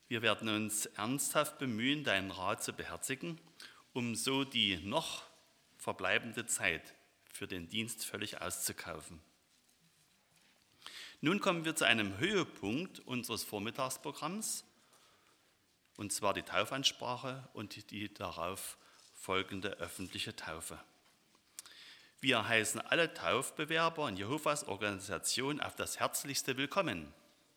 Wir werden uns ernsthaft bemühen, deinen Rat zu beherzigen, um so die noch verbleibende Zeit für den Dienst völlig auszukaufen. Nun kommen wir zu einem Höhepunkt unseres Vormittagsprogramms, und zwar die Taufansprache und die darauf folgende öffentliche Taufe. Wir heißen alle Taufbewerber in Jehovas Organisation auf das Herzlichste willkommen.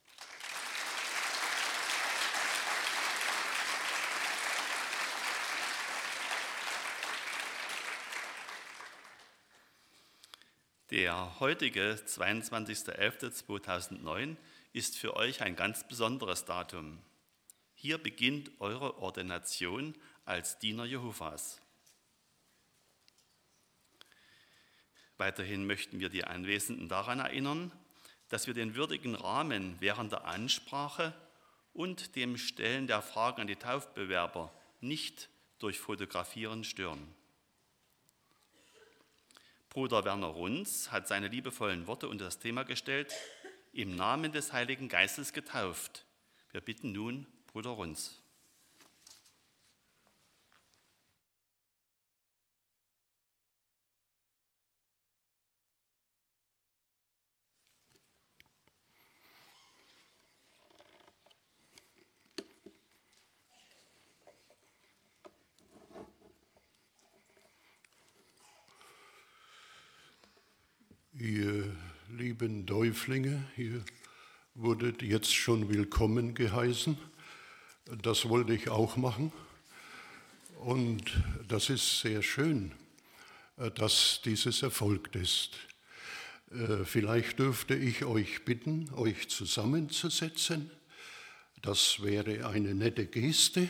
Der heutige 22.11.2009 ist für euch ein ganz besonderes Datum. Hier beginnt eure Ordination als Diener Jehovas. Weiterhin möchten wir die Anwesenden daran erinnern, dass wir den würdigen Rahmen während der Ansprache und dem Stellen der Fragen an die Taufbewerber nicht durch Fotografieren stören. Bruder Werner Runz hat seine liebevollen Worte unter das Thema gestellt: Im Namen des Heiligen Geistes getauft. Wir bitten nun Bruder Runz. Ihr lieben Täuflinge, ihr wurdet jetzt schon willkommen geheißen. Das wollte ich auch machen. Und das ist sehr schön, dass dieses erfolgt ist. Vielleicht dürfte ich euch bitten, euch zusammenzusetzen. Das wäre eine nette Geste.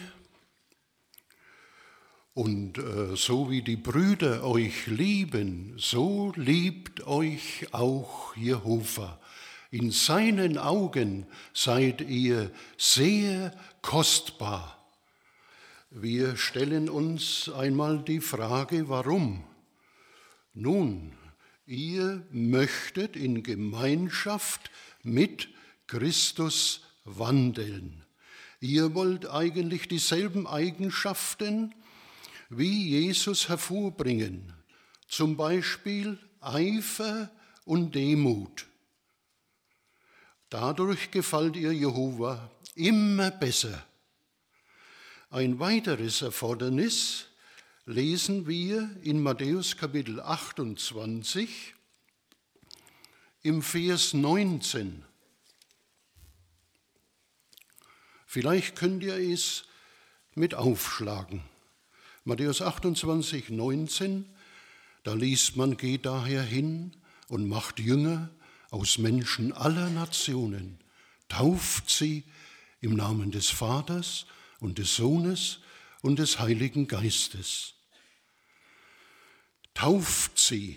Und so wie die Brüder euch lieben, so liebt euch auch Jehova. In seinen Augen seid ihr sehr kostbar. Wir stellen uns einmal die Frage, warum? Nun, ihr möchtet in Gemeinschaft mit Christus wandeln. Ihr wollt eigentlich dieselben Eigenschaften wie Jesus hervorbringen, zum Beispiel Eifer und Demut. Dadurch gefällt ihr Jehova immer besser. Ein weiteres Erfordernis lesen wir in Matthäus Kapitel 28 im Vers 19. Vielleicht könnt ihr es mit aufschlagen. Matthäus 28, 19, da liest man: Geht daher hin und macht Jünger aus Menschen aller Nationen, tauft sie im Namen des Vaters und des Sohnes und des Heiligen Geistes. Tauft sie.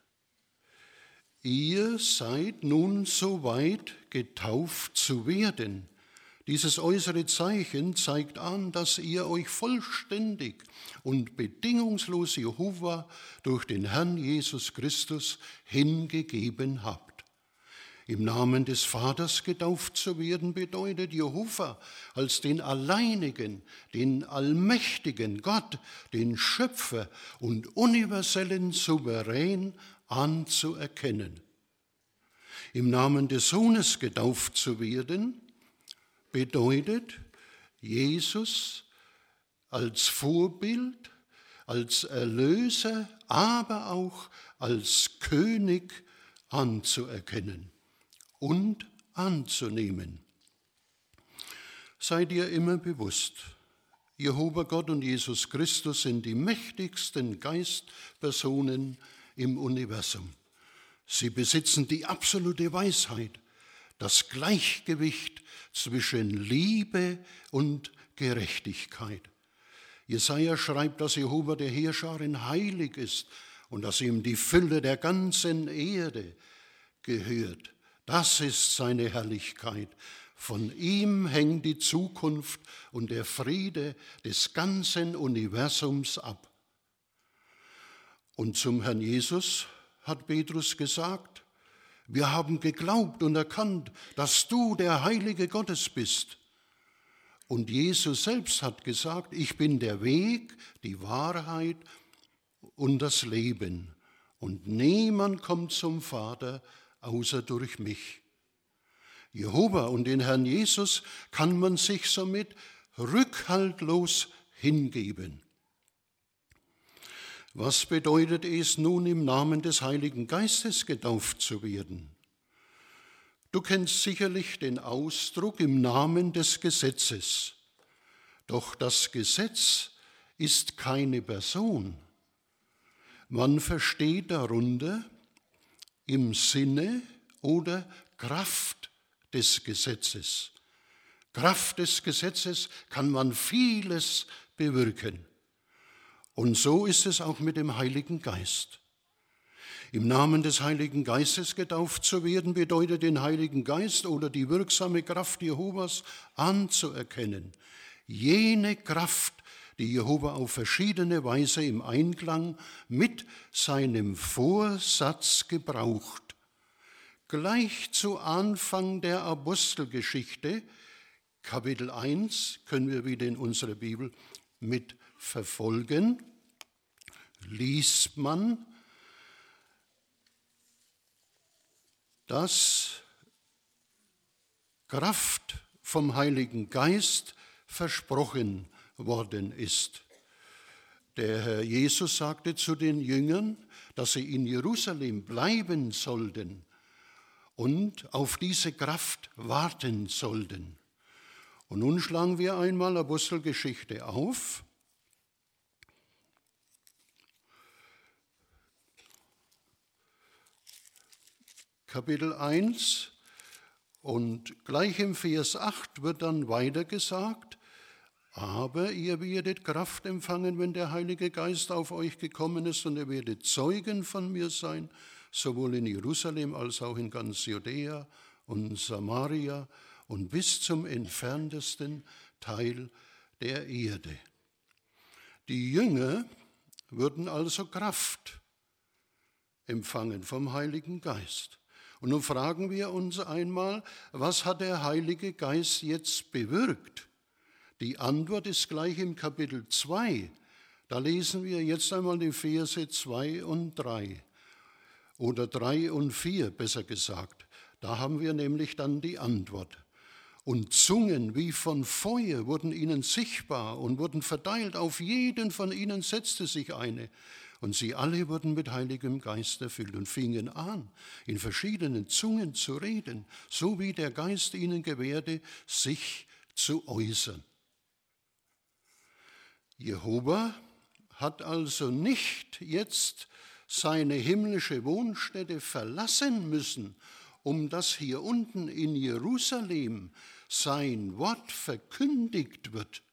Ihr seid nun so weit, getauft zu werden. Dieses äußere Zeichen zeigt an, dass ihr euch vollständig und bedingungslos Jehova durch den Herrn Jesus Christus hingegeben habt. Im Namen des Vaters getauft zu werden bedeutet, Jehova als den alleinigen, den allmächtigen Gott, den Schöpfer und universellen Souverän anzuerkennen. Im Namen des Sohnes getauft zu werden bedeutet, Jesus als Vorbild, als Erlöser, aber auch als König anzuerkennen und anzunehmen. Seid ihr immer bewusst, Jehova Gott und Jesus Christus sind die mächtigsten Geistpersonen im Universum. Sie besitzen die absolute Weisheit, das Gleichgewicht zwischen Liebe und Gerechtigkeit. Jesaja schreibt, dass Jehova der Heerscharen heilig ist und dass ihm die Fülle der ganzen Erde gehört. Das ist seine Herrlichkeit. Von ihm hängt die Zukunft und der Friede des ganzen Universums ab. Und zum Herrn Jesus hat Petrus gesagt: Wir haben geglaubt und erkannt, dass du der Heilige Gottes bist. Und Jesus selbst hat gesagt, ich bin der Weg, die Wahrheit und das Leben. Und niemand kommt zum Vater, außer durch mich. Jehova und den Herrn Jesus kann man sich somit rückhaltlos hingeben. Was bedeutet es nun, im Namen des Heiligen Geistes getauft zu werden? Du kennst sicherlich den Ausdruck im Namen des Gesetzes. Doch das Gesetz ist keine Person. Man versteht darunter im Sinne oder Kraft des Gesetzes. Kraft des Gesetzes kann man vieles bewirken. Und so ist es auch mit dem Heiligen Geist. Im Namen des Heiligen Geistes getauft zu werden, bedeutet, den Heiligen Geist oder die wirksame Kraft Jehovas anzuerkennen. Jene Kraft, die Jehova auf verschiedene Weise im Einklang mit seinem Vorsatz gebraucht. Gleich zu Anfang der Apostelgeschichte, Kapitel 1, können wir wieder in unserer Bibel mitverfolgen, liest man, dass Kraft vom Heiligen Geist versprochen worden ist. Der Herr Jesus sagte zu den Jüngern, dass sie in Jerusalem bleiben sollten und auf diese Kraft warten sollten. Und nun schlagen wir einmal Apostelgeschichte auf. Kapitel 1 und gleich im Vers 8 wird dann weiter gesagt, aber ihr werdet Kraft empfangen, wenn der Heilige Geist auf euch gekommen ist, und ihr werdet Zeugen von mir sein, sowohl in Jerusalem als auch in ganz Judäa und Samaria und bis zum entferntesten Teil der Erde. Die Jünger würden also Kraft empfangen vom Heiligen Geist. Und nun fragen wir uns einmal, was hat der Heilige Geist jetzt bewirkt? Die Antwort ist gleich im Kapitel 2. Da lesen wir jetzt einmal die Verse 2 und 3. Oder 3 und 4, besser gesagt. Da haben wir nämlich dann die Antwort. Und Zungen wie von Feuer wurden ihnen sichtbar und wurden verteilt. Auf jeden von ihnen setzte sich eine. Und sie alle wurden mit Heiligem Geist erfüllt und fingen an, in verschiedenen Zungen zu reden, so wie der Geist ihnen gewährte, sich zu äußern. Jehova hat also nicht jetzt seine himmlische Wohnstätte verlassen müssen, um dass hier unten in Jerusalem sein Wort verkündigt wird.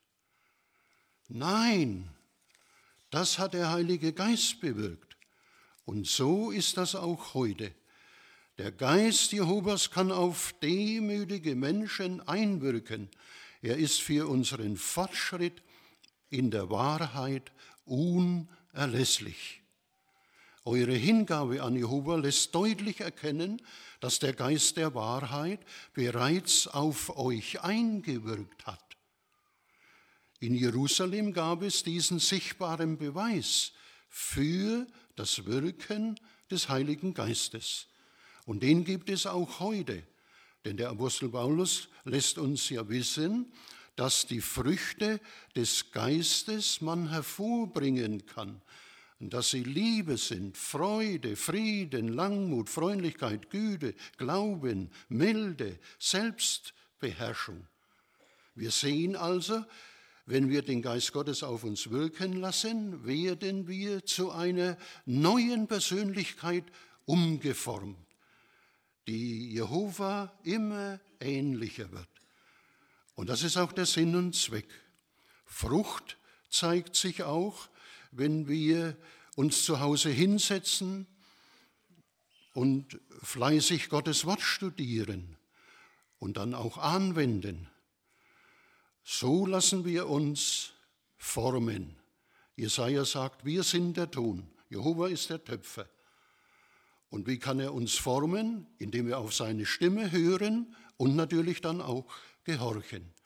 Nein, das hat der Heilige Geist bewirkt. Und so ist das auch heute. Der Geist Jehovas kann auf demütige Menschen einwirken. Er ist für unseren Fortschritt in der Wahrheit unerlässlich. Eure Hingabe an Jehova lässt deutlich erkennen, dass der Geist der Wahrheit bereits auf euch eingewirkt hat. In Jerusalem gab es diesen sichtbaren Beweis für das Wirken des Heiligen Geistes. Und den gibt es auch heute. Denn der Apostel Paulus lässt uns ja wissen, dass die Früchte des Geistes man hervorbringen kann. Und dass sie Liebe sind, Freude, Frieden, Langmut, Freundlichkeit, Güte, Glauben, Milde, Selbstbeherrschung. Wir sehen also, wenn wir den Geist Gottes auf uns wirken lassen, werden wir zu einer neuen Persönlichkeit umgeformt, die Jehova immer ähnlicher wird. Und das ist auch der Sinn und Zweck. Frucht zeigt sich auch, wenn wir uns zu Hause hinsetzen und fleißig Gottes Wort studieren und dann auch anwenden. So lassen wir uns formen. Jesaja sagt, wir sind der Ton, Jehova ist der Töpfer. Und wie kann er uns formen? Indem wir auf seine Stimme hören und natürlich dann auch gehorchen.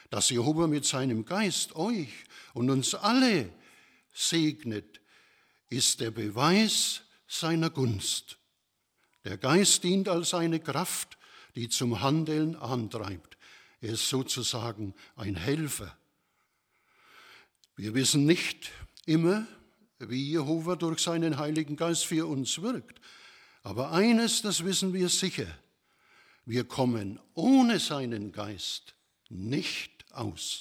Dass Jehova mit seinem Geist euch und uns alle segnet, ist der Beweis seiner Gunst. Der Geist dient als eine Kraft, die zum Handeln antreibt. Er ist sozusagen ein Helfer. Wir wissen nicht immer, wie Jehova durch seinen Heiligen Geist für uns wirkt. Aber eines, das wissen wir sicher: Wir kommen ohne seinen Geist nicht aus.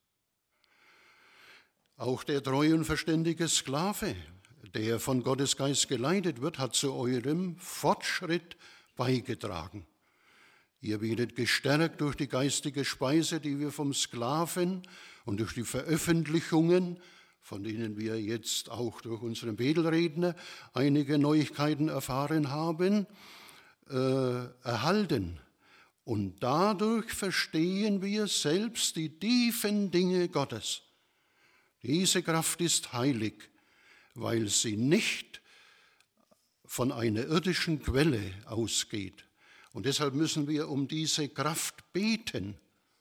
Auch der treue und verständige Sklave, der von Gottes Geist geleitet wird, hat zu eurem Fortschritt beigetragen. Ihr werdet gestärkt durch die geistige Speise, die wir vom Sklaven und durch die Veröffentlichungen, von denen wir jetzt auch durch unseren Betelredner einige Neuigkeiten erfahren haben, erhalten. Und dadurch verstehen wir selbst die tiefen Dinge Gottes. Diese Kraft ist heilig, weil sie nicht von einer irdischen Quelle ausgeht. Und deshalb müssen wir um diese Kraft beten,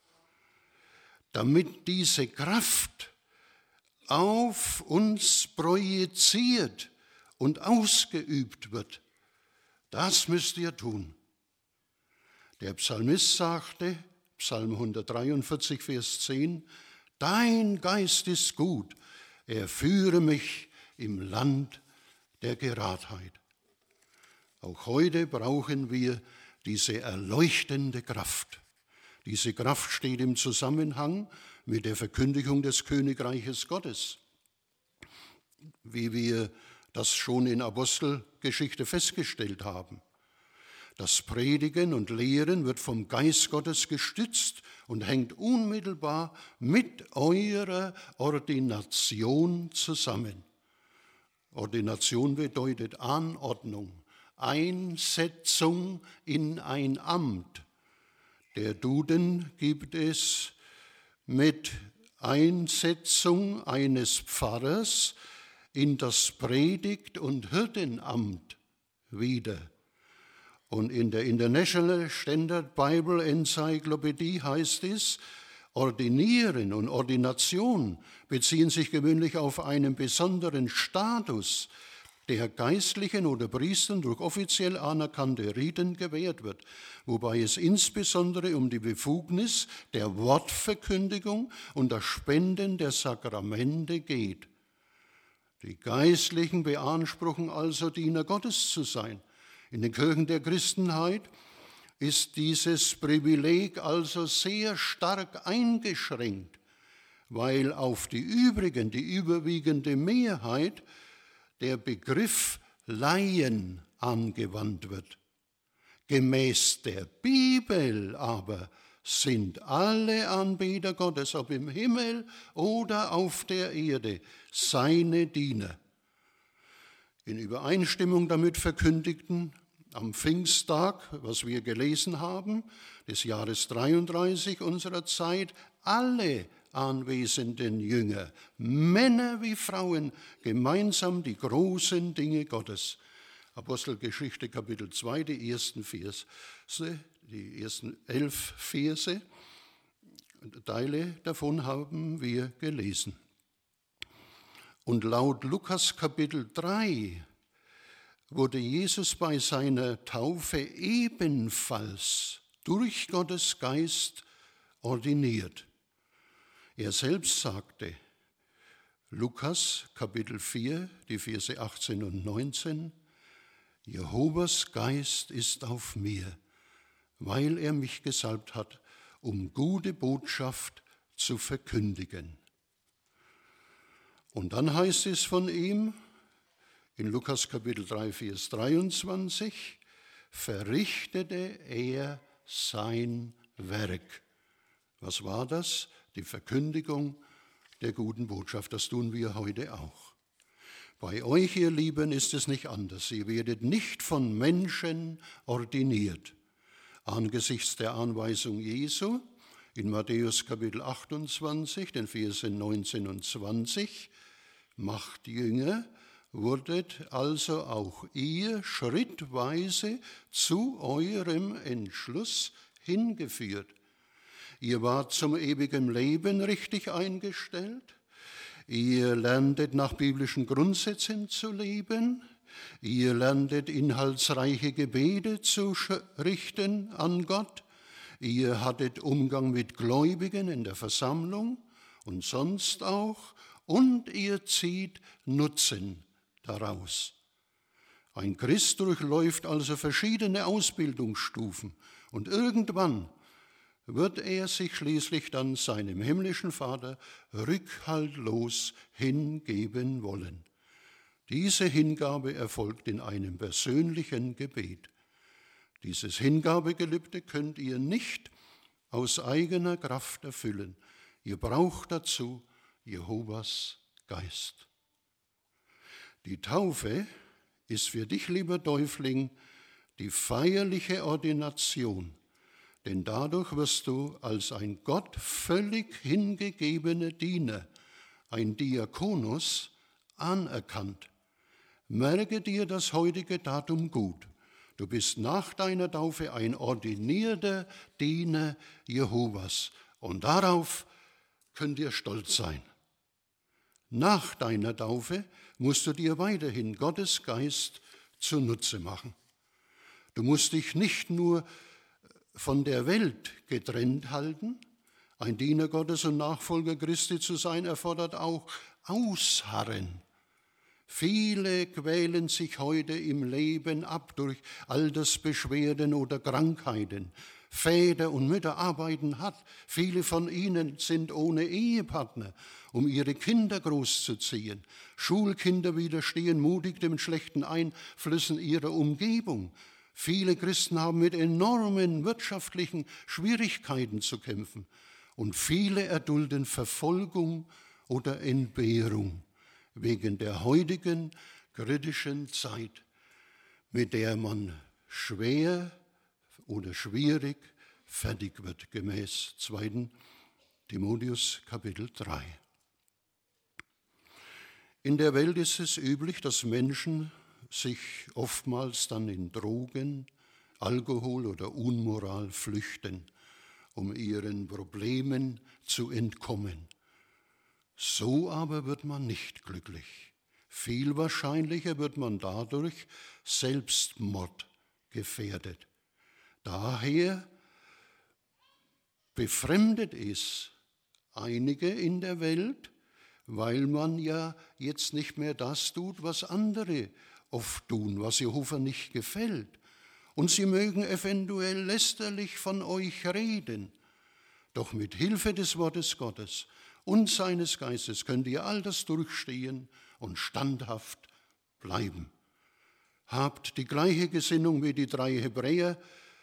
damit diese Kraft auf uns projiziert und ausgeübt wird. Das müsst ihr tun. Der Psalmist sagte, Psalm 143, Vers 10, Dein Geist ist gut, er führe mich im Land der Geradheit. Auch heute brauchen wir diese erleuchtende Kraft. Diese Kraft steht im Zusammenhang mit der Verkündigung des Königreiches Gottes, wie wir das schon in Apostelgeschichte festgestellt haben. Das Predigen und Lehren wird vom Geist Gottes gestützt und hängt unmittelbar mit eurer Ordination zusammen. Ordination bedeutet Anordnung, Einsetzung in ein Amt. Der Duden gibt es mit Einsetzung eines Pfarrers in das Predigt- und Hirtenamt wieder. Und in der International Standard Bible Encyclopedy heißt es, Ordinieren und Ordination beziehen sich gewöhnlich auf einen besonderen Status, der Geistlichen oder Priestern durch offiziell anerkannte Riten gewährt wird, wobei es insbesondere um die Befugnis der Wortverkündigung und das Spenden der Sakramente geht. Die Geistlichen beanspruchen also, Diener Gottes zu sein. In den Kirchen der Christenheit ist dieses Privileg also sehr stark eingeschränkt, weil auf die übrigen, die überwiegende Mehrheit, der Begriff Laien angewandt wird. Gemäß der Bibel aber sind alle Anbeter Gottes, ob im Himmel oder auf der Erde, seine Diener. In Übereinstimmung damit verkündigten am Pfingsttag, was wir gelesen haben, des Jahres 33 unserer Zeit, alle anwesenden Jünger, Männer wie Frauen, gemeinsam die großen Dinge Gottes. Apostelgeschichte Kapitel 2, die ersten 11 Verse, Teile davon haben wir gelesen. Und laut Lukas Kapitel 3 wurde Jesus bei seiner Taufe ebenfalls durch Gottes Geist ordiniert. Er selbst sagte, Lukas Kapitel 4, die Verse 18 und 19, Jehovas Geist ist auf mir, weil er mich gesalbt hat, um gute Botschaft zu verkündigen. Und dann heißt es von ihm, in Lukas Kapitel 3, Vers 23, verrichtete er sein Werk. Was war das? Die Verkündigung der guten Botschaft. Das tun wir heute auch. Bei euch, ihr Lieben, ist es nicht anders. Ihr werdet nicht von Menschen ordiniert. Angesichts der Anweisung Jesu in Matthäus Kapitel 28, den Versen 19 und 20, macht Jünger, wurdet also auch ihr schrittweise zu eurem Entschluss hingeführt. Ihr wart zum ewigen Leben richtig eingestellt. Ihr lerntet nach biblischen Grundsätzen zu leben. Ihr lerntet inhaltsreiche Gebete zu richten an Gott. Ihr hattet Umgang mit Gläubigen in der Versammlung und sonst auch. Und ihr zieht Nutzen daraus. Ein Christ durchläuft also verschiedene Ausbildungsstufen und irgendwann wird er sich schließlich dann seinem himmlischen Vater rückhaltlos hingeben wollen. Diese Hingabe erfolgt in einem persönlichen Gebet. Dieses Hingabegelübde könnt ihr nicht aus eigener Kraft erfüllen. Ihr braucht dazu Jehovas Geist. Die Taufe ist für dich, lieber Täufling, die feierliche Ordination, denn dadurch wirst du als ein Gott völlig hingegebener Diener, ein Diakonus, anerkannt. Merke dir das heutige Datum gut. Du bist nach deiner Taufe ein ordinierter Diener Jehovas und darauf könnt ihr stolz sein. Nach deiner Taufe musst du dir weiterhin Gottes Geist zunutze machen. Du musst dich nicht nur von der Welt getrennt halten. Ein Diener Gottes und Nachfolger Christi zu sein, erfordert auch Ausharren. Viele quälen sich heute im Leben ab durch Altersbeschwerden oder Krankheiten. Väter und Mütter arbeiten hart. Viele von ihnen sind ohne Ehepartner, um ihre Kinder großzuziehen. Schulkinder widerstehen mutig den schlechten Einflüssen ihrer Umgebung. Viele Christen haben mit enormen wirtschaftlichen Schwierigkeiten zu kämpfen. Und viele erdulden Verfolgung oder Entbehrung wegen der heutigen kritischen Zeit, mit der man schwer oder schwierig fertig wird, gemäß 2. Timotheus Kapitel 3. In der Welt ist es üblich, dass Menschen sich oftmals dann in Drogen, Alkohol oder Unmoral flüchten, um ihren Problemen zu entkommen. So aber wird man nicht glücklich. Viel wahrscheinlicher wird man dadurch Selbstmord gefährdet. Daher befremdet es einige in der Welt, weil man ja jetzt nicht mehr das tut, was andere oft tun, was Jehova nicht gefällt. Und sie mögen eventuell lästerlich von euch reden. Doch mit Hilfe des Wortes Gottes und seines Geistes könnt ihr all das durchstehen und standhaft bleiben. Habt die gleiche Gesinnung wie die 3 Hebräer,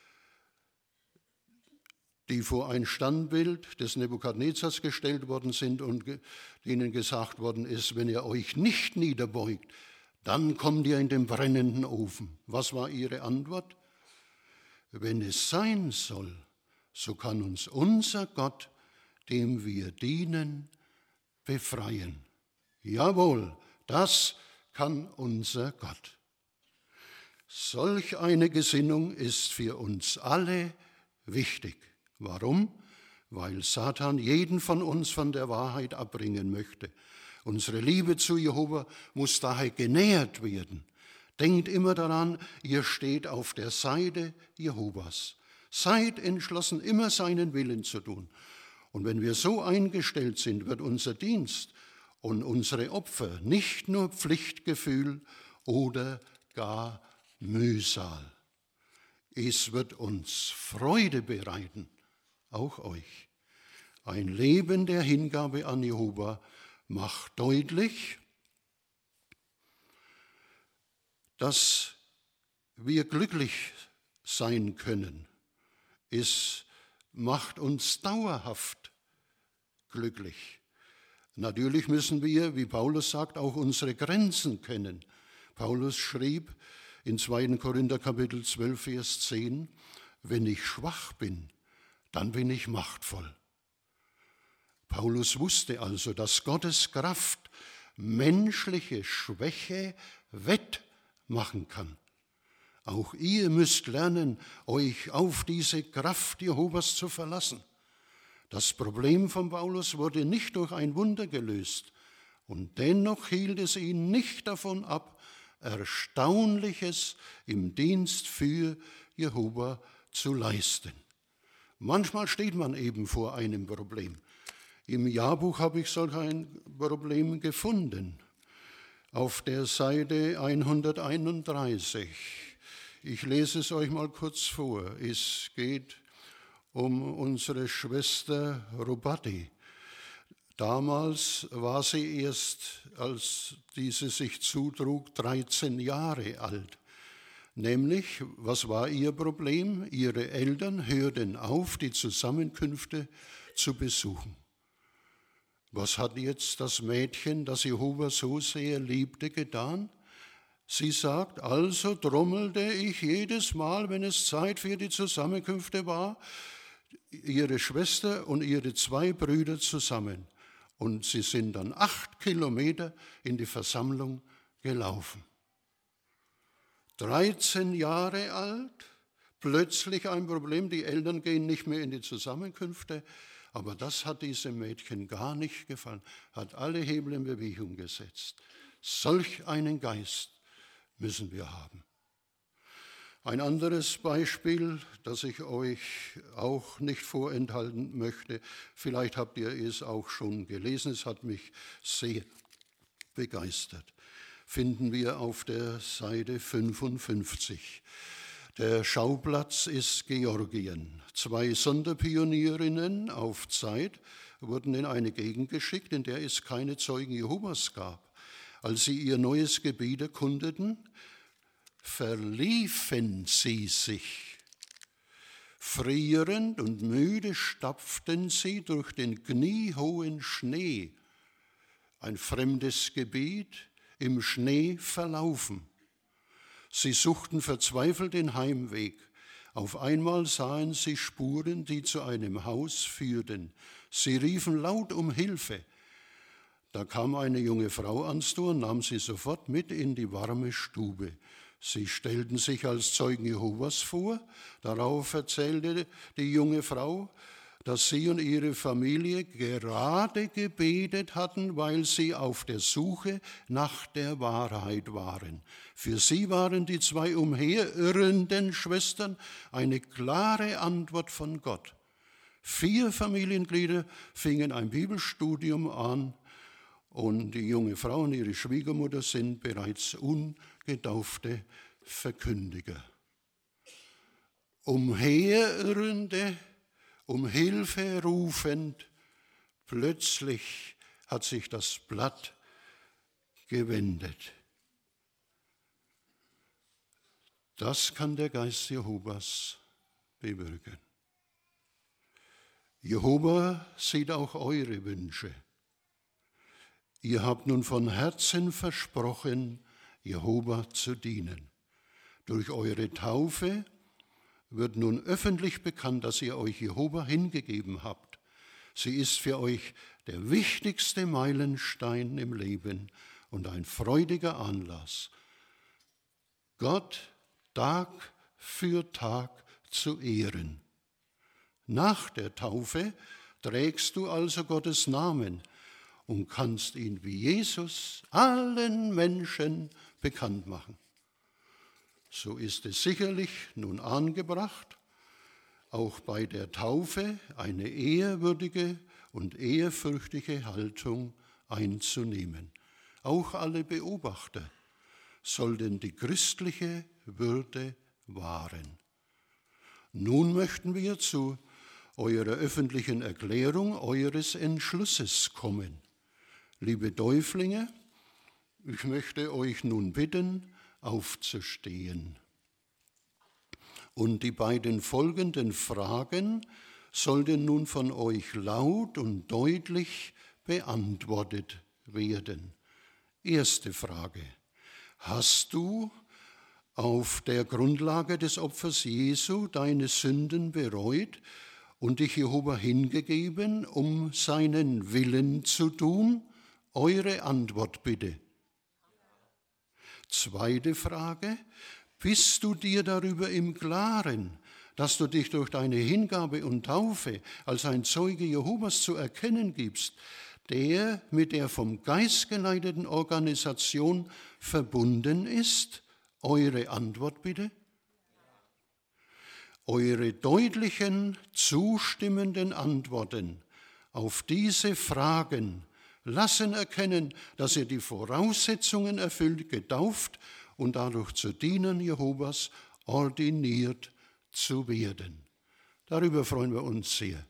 die vor ein Standbild des Nebukadnezars gestellt worden sind und denen gesagt worden ist, wenn ihr euch nicht niederbeugt, dann kommt ihr in den brennenden Ofen. Was war ihre Antwort? Wenn es sein soll, so kann uns unser Gott, dem wir dienen, befreien. Jawohl, das kann unser Gott. Solch eine Gesinnung ist für uns alle wichtig. Warum? Weil Satan jeden von uns von der Wahrheit abbringen möchte. Unsere Liebe zu Jehova muss daher genährt werden. Denkt immer daran, ihr steht auf der Seite Jehovas. Seid entschlossen, immer seinen Willen zu tun. Und wenn wir so eingestellt sind, wird unser Dienst und unsere Opfer nicht nur Pflichtgefühl oder gar Mühsal. Es wird uns Freude bereiten, auch euch. Ein Leben der Hingabe an Jehova macht deutlich, dass wir glücklich sein können. Es macht uns dauerhaft glücklich. Natürlich müssen wir, wie Paulus sagt, auch unsere Grenzen kennen. Paulus schrieb in 2. Korinther Kapitel 12, Vers 10, wenn ich schwach bin, dann bin ich machtvoll. Paulus wusste also, dass Gottes Kraft menschliche Schwäche wettmachen kann. Auch ihr müsst lernen, euch auf diese Kraft Jehovas zu verlassen. Das Problem von Paulus wurde nicht durch ein Wunder gelöst. Und dennoch hielt es ihn nicht davon ab, Erstaunliches im Dienst für Jehova zu leisten. Manchmal steht man eben vor einem Problem. Im Jahrbuch habe ich solch ein Problem gefunden. Auf der Seite 131. Ich lese es euch mal kurz vor. Es geht um unsere Schwester Robati. Damals war sie erst, als diese sich zutrug, 13 Jahre alt. Nämlich, was war ihr Problem? Ihre Eltern hörten auf, die Zusammenkünfte zu besuchen. Was hat jetzt das Mädchen, das Jehova so sehr liebte, getan? Sie sagt, also trommelte ich jedes Mal, wenn es Zeit für die Zusammenkünfte war, ihre Schwester und ihre 2 Brüder zusammen. Und sie sind dann 8 Kilometer in die Versammlung gelaufen. 13 Jahre alt, plötzlich ein Problem, die Eltern gehen nicht mehr in die Zusammenkünfte, aber das hat diesem Mädchen gar nicht gefallen, hat alle Hebel in Bewegung gesetzt. Solch einen Geist müssen wir haben. Ein anderes Beispiel, das ich euch auch nicht vorenthalten möchte, vielleicht habt ihr es auch schon gelesen, es hat mich sehr begeistert, finden wir auf der Seite 55. Der Schauplatz ist Georgien. 2 Sonderpionierinnen auf Zeit wurden in eine Gegend geschickt, in der es keine Zeugen Jehovas gab. Als sie ihr neues Gebiet erkundeten, verliefen sie sich. Frierend und müde stapften sie durch den kniehohen Schnee. Ein fremdes Gebiet, im Schnee verlaufen. Sie suchten verzweifelt den Heimweg. Auf einmal sahen sie Spuren, die zu einem Haus führten. Sie riefen laut um Hilfe. Da kam eine junge Frau ans Tor und nahm sie sofort mit in die warme Stube. Sie stellten sich als Zeugen Jehovas vor. Darauf erzählte die junge Frau, dass sie und ihre Familie gerade gebetet hatten, weil sie auf der Suche nach der Wahrheit waren. Für sie waren die 2 umherirrenden Schwestern eine klare Antwort von Gott. 4 Familienglieder fingen ein Bibelstudium an und die junge Frau und ihre Schwiegermutter sind bereits ungetaufte Verkündiger. Umherirrende, um Hilfe rufend, plötzlich hat sich das Blatt gewendet. Das kann der Geist Jehovas bewirken. Jehova sieht auch eure Wünsche. Ihr habt nun von Herzen versprochen, Jehova zu dienen. Durch eure Taufe wird nun öffentlich bekannt, dass ihr euch Jehova hingegeben habt. Sie ist für euch der wichtigste Meilenstein im Leben und ein freudiger Anlass, Gott Tag für Tag zu ehren. Nach der Taufe trägst du also Gottes Namen und kannst ihn wie Jesus allen Menschen bekannt machen. So ist es sicherlich nun angebracht, auch bei der Taufe eine ehrwürdige und ehrfürchtige Haltung einzunehmen. Auch alle Beobachter sollten die christliche Würde wahren. Nun möchten wir zu eurer öffentlichen Erklärung eures Entschlusses kommen. Liebe Täuflinge, ich möchte euch nun bitten, aufzustehen. Und die beiden folgenden Fragen sollten nun von euch laut und deutlich beantwortet werden. Erste Frage: Hast du auf der Grundlage des Opfers Jesu deine Sünden bereut und dich Jehova hingegeben, um seinen Willen zu tun? Eure Antwort bitte. Zweite Frage: Bist du dir darüber im Klaren, dass du dich durch deine Hingabe und Taufe als ein Zeuge Jehovas zu erkennen gibst, der mit der vom Geist geleiteten Organisation verbunden ist? Eure Antwort bitte. Eure deutlichen, zustimmenden Antworten auf diese Fragen lassen erkennen, dass ihr die Voraussetzungen erfüllt, getauft und dadurch zu Dienern Jehovas ordiniert zu werden. Darüber freuen wir uns sehr.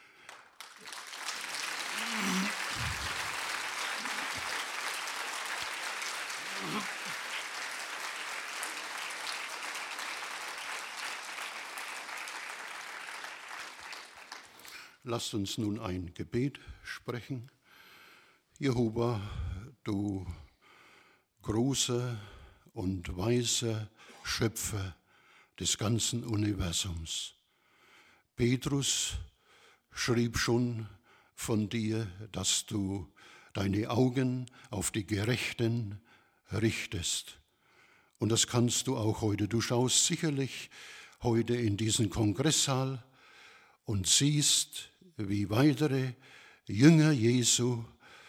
Lasst uns nun ein Gebet sprechen. Jehova, du großer und weiser Schöpfer des ganzen Universums. Petrus schrieb schon von dir, dass du deine Augen auf die Gerechten richtest. Und das kannst du auch heute. Du schaust sicherlich heute in diesen Kongresssaal und siehst, wie weitere Jünger Jesu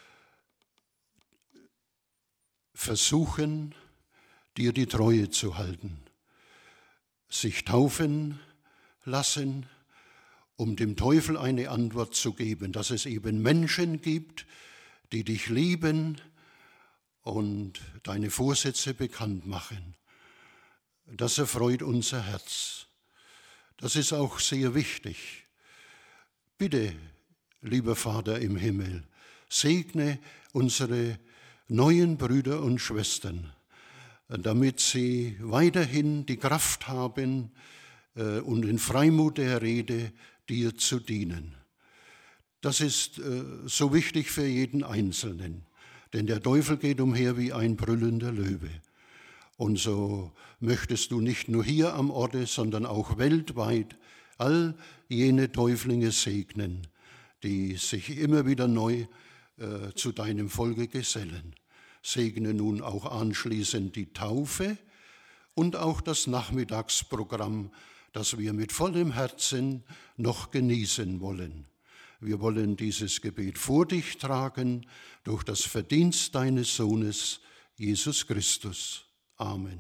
versuchen, dir die Treue zu halten, sich taufen lassen, um dem Teufel eine Antwort zu geben, dass es eben Menschen gibt, die dich lieben und deine Vorsätze bekannt machen. Das erfreut unser Herz. Das ist auch sehr wichtig. Bitte, lieber Vater im Himmel, segne unsere neuen Brüder und Schwestern, damit sie weiterhin die Kraft haben und in Freimut der Rede dir zu dienen. Das ist so wichtig für jeden Einzelnen, denn der Teufel geht umher wie ein brüllender Löwe. Und so möchtest du nicht nur hier am Orte, sondern auch weltweit all jene Täuflinge segnen, die sich immer wieder neu zu deinem Volke gesellen. Segne nun auch anschließend die Taufe und auch das Nachmittagsprogramm, das wir mit vollem Herzen noch genießen wollen. Wir wollen dieses Gebet vor dich tragen durch das Verdienst deines Sohnes, Jesus Christus. Amen.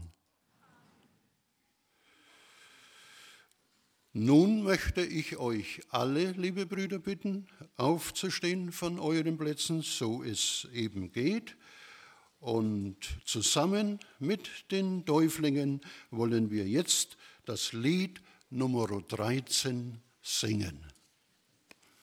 Nun möchte ich euch alle, liebe Brüder, bitten, aufzustehen von euren Plätzen, so es eben geht. Und zusammen mit den Täuflingen wollen wir jetzt das Lied Nummer 13 singen.